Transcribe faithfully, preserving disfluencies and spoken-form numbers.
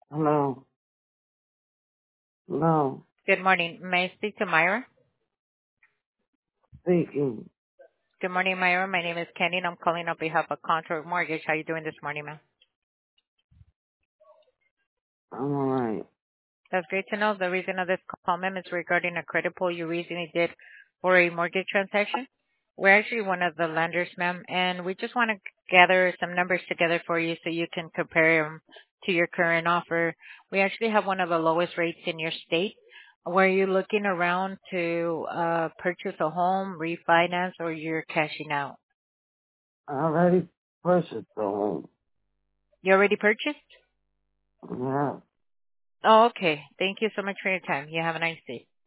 Hello. Hello. Good morning. May I speak to Myra? Speaking. Good morning, Myra. My name is Kenny, and I'm calling on behalf of Contour Mortgage. How are you doing this morning, ma'am? I'm alright. That's great to know. The reason of this call, ma'am, is regarding a credit pull you recently did for a mortgage transaction. We're actually one of the lenders, ma'am, and we just want to gather some numbers together for you so you can compare them to your current offer. We actually have one of the lowest rates in your state. Were you looking around to uh, purchase a home, refinance, or you're cashing out? I already purchased the home. You already purchased? Yeah. Oh, okay. Thank you so much for your time. You have a nice day.